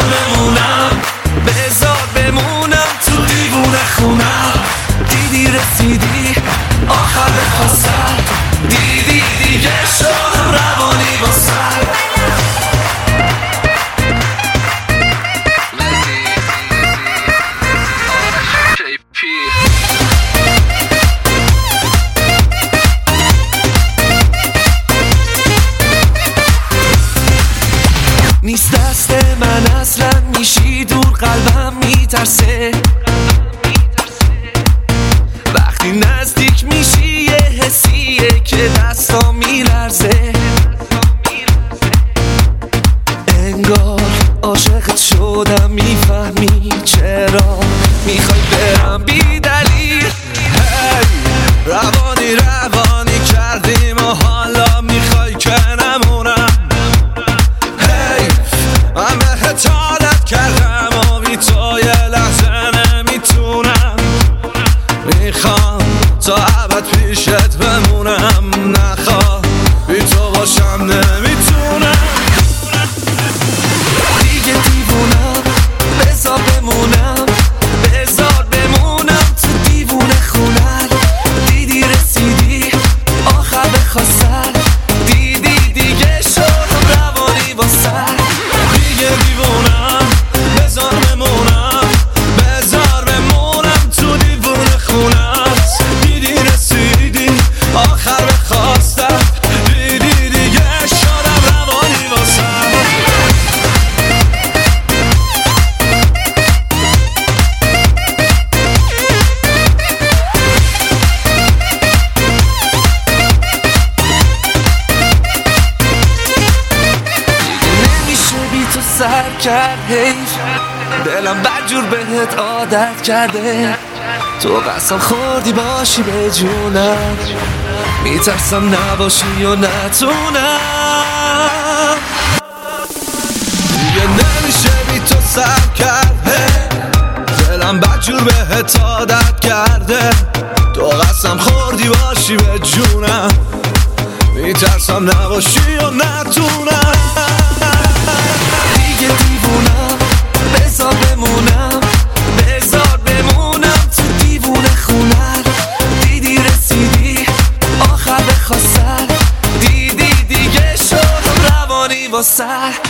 بمونم، بذار بمونم تو دیوونه خونم. دیدی رسیدی آخر خواستم، دیدی دیگه شدم روانی با سر. نیست دست من اصلا، میشی دور قلبم میترسه. وقتی نزدیک میشی یه حسیه که دستا میلرزه. انگار عاشقت شدم، میفهمی چرا میخوای برم بی دلیل. روانی روانی کردیم و حالا میخوای که نمونم. من بهت عادت کردم و بی تو یه لحظه نمیتونم. میخوام تا ابد پیشت بمونم، نخواه بی تو باشم نمیتونم. دیگه دیوونم، بذار بمونم، بذار بمونم تو دیوونه خونم. دیدی رسیدی آخر بخواستن، دیدی دیگه شدم روانی با سر. دیگه دیوونم، بذار بمونم، بذار بمونم تو دیوونه خونت. دیدی رسیدی آخر بخواستم، دیدی دیگه شدم روانی با سر. سر کرد حیف، دلم بدجور بهت عادت کرده. تو قسم خوردی باشی به جونم، میترسم نباشی و نتونم. دیگه نمیشه بی تو سر کرده، دلم بدجور بهت عادت کرده. تو قسم خوردی باشی به جونم، میترسم نباشی و نتونم. دیگه دیوونم، بذار بمونم، بذار بمونم تو دیوونه خونم. دیدی رسیدی آخر بخواستن، دیدی دیگه شدم روانی با سر.